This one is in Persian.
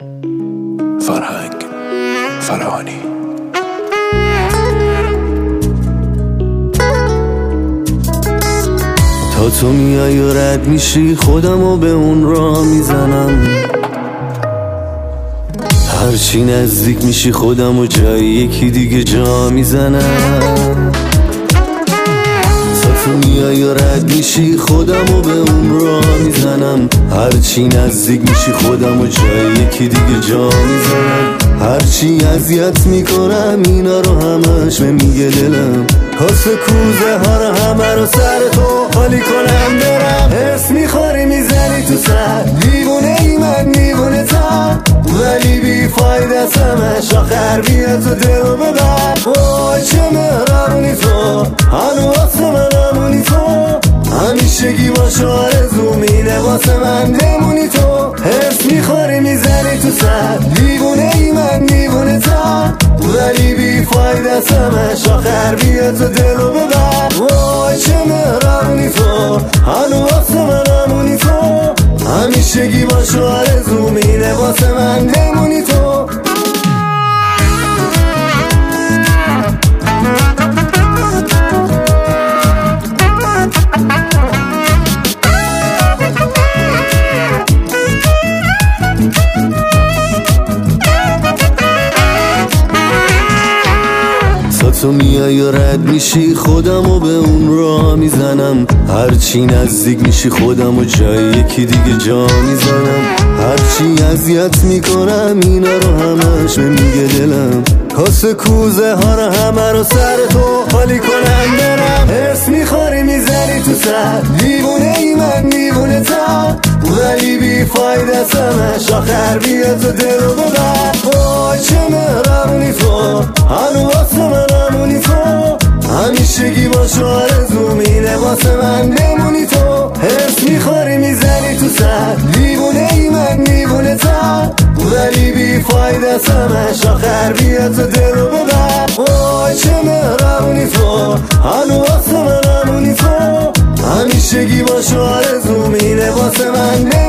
فرهنگ فراهانی. تا تو میای و رد میشی خودمو به اون راه میزنم، هرچی نزدیک میشی خودمو جای یکی دیگه جا میزنم. تا تو میای و رد میشی خودمو به اون راه میزنم، هرچی نزدیک میشی خودمو جای یکی دیگه جا میزنم. هرچی اذیت میکنم اینا رو همش میگه دلم، حس کوزه ها رو همه رو سر تو خالی کنم برم. حس میخوری میزنی تو سر، دیوونه ای من دیوونه تا، ولی بی فایده سمش آخر بیا تو دلو ببر. وای چه مهربونی تو، هنو واسه من امونی تو، همیشگی باشه آرزوم اینه واسه من بمونی تو. حس میخوری میزنی تو سر، دیوونه ای من دیوونه تا، ولی بی فایده سمش آخر بیا تو دلو ببر. وای چه مهربونی تو، هنو واسه من امونی تو، همیشگی باشه آرزوم اینه واسه من بمونی تو. تو میای و رد میشی خودمو به اون راه میزنم، هرچی نزدیک میشی خودمو جای یکی دیگه جا میزنم. هرچی اذیت میکنم اینا رو همش میگه دلم، حس کوزه ها رو همه رو سر تو خالی کنم برم. حس میخوری میزنی تو سر، دیوونه ای من دیوونه تا، ولی بی فایده سمش آخر بیا تو دلو ببر. وای چه مهربونی تو، هنو واسه من امونی تو، همیشگی باشه آرزوم اینه واسه من بمونی تو. حس میخوری میزنی تو سر، دیوونه ای من دیوونه تا، ولی بی فایده سمش آخر بیا تو دلو ببر. وای چه مهربونی تو، هنو واسه من امونی تو، همیشگی باشه آرزوم اینه واسه من